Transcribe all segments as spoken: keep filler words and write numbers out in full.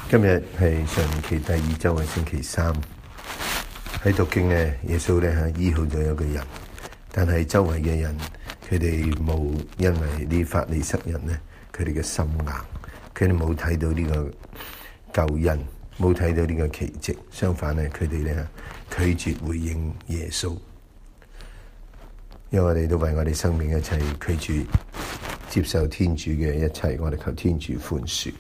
今日係上期第二周嘅星期三，喺讀經咧，耶穌咧嚇醫好咗一個人，但係周圍嘅人佢哋冇因為啲法利塞人咧，佢哋嘅心硬，佢哋冇睇到呢個救恩，冇睇到呢個奇蹟，相反咧，佢哋咧拒絕回應耶穌，因為我哋都為我哋生命一切拒絕接受天主嘅一切，我哋求天主寬恕。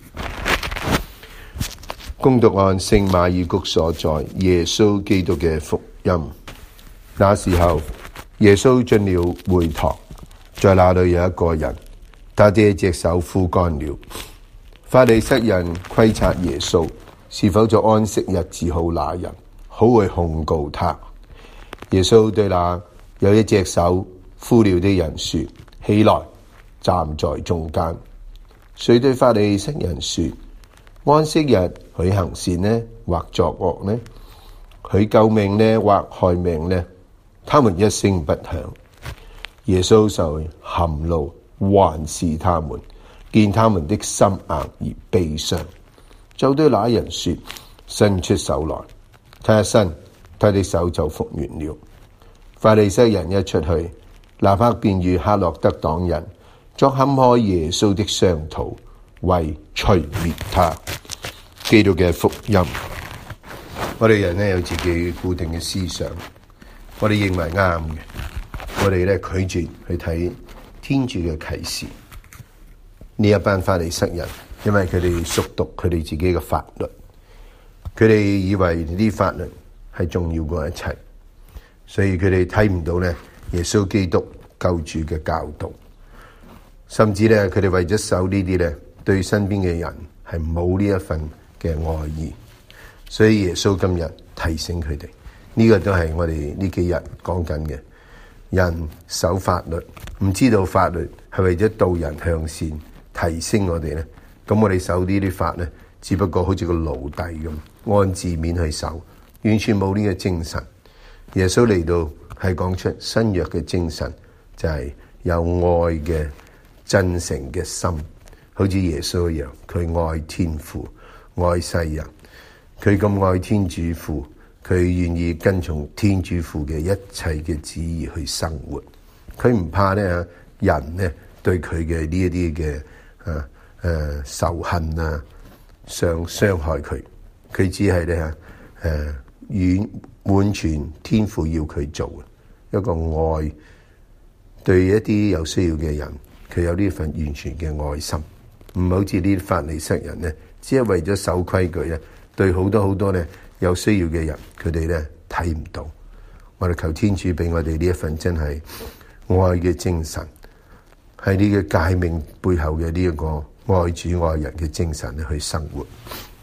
恭讀按聖馬爾谷所載耶穌基督嘅福音。那時候，耶穌進了會堂，在那裏有一個人，他的隻手枯乾了。法利塞人窺察耶穌是否在安息日治好那人，好去控告他。耶穌對那有一隻手枯了的人說：起來，站在中間。遂對法利塞人說：安息日許行善呢，或作惡呢？許救命呢，或害命呢？他們一聲不響。耶穌就含怒環視他們，見他們的心硬而悲傷，就對那人說：伸出手來。他一伸，他的手就復原了。法利塞人一出去，立刻便與黑落德黨人作陷害耶穌的商討，為除滅他。基督嘅福音。我哋人咧有自己固定嘅思想，我哋認為啱嘅，我哋咧拒絕去睇天主嘅啟示。呢一班法利塞人，因為佢哋熟讀佢哋自己嘅法律，佢哋以為呢啲法律係重要過一切，所以佢哋睇唔到咧耶穌基督救主嘅教導，甚至咧佢哋為咗守呢啲咧，對身邊嘅人係冇呢一份嘅愛意，所以耶穌今日提醒佢哋，呢、這個都係我哋呢幾日講緊嘅。人守法律，唔知道法律係為咗導人向善，提升我哋咧。咁我哋守呢啲法咧，只不過好似個奴隸咁，按字面去守，完全冇呢個精神。耶穌嚟到係講出新約嘅精神，就係、是、有愛嘅真誠嘅心，好似耶穌一樣，佢愛天父。愛世人，佢咁愛天主父，佢願意跟從天主父嘅一切嘅旨意去生活。佢唔怕咧人咧對佢嘅呢一啲嘅啊誒仇恨啊，想傷害佢。佢只係咧誒完完全天父要佢做嘅一個愛，對一啲有需要嘅人，佢有呢份完全嘅愛心，唔好似呢啲法利塞人咧。只係為咗守規矩咧，對好多好多咧有需要嘅人，佢哋咧睇唔到。我哋求天主俾我哋呢一份真係愛嘅精神，喺呢個誡命背後嘅呢一個愛主愛人嘅精神咧去生活。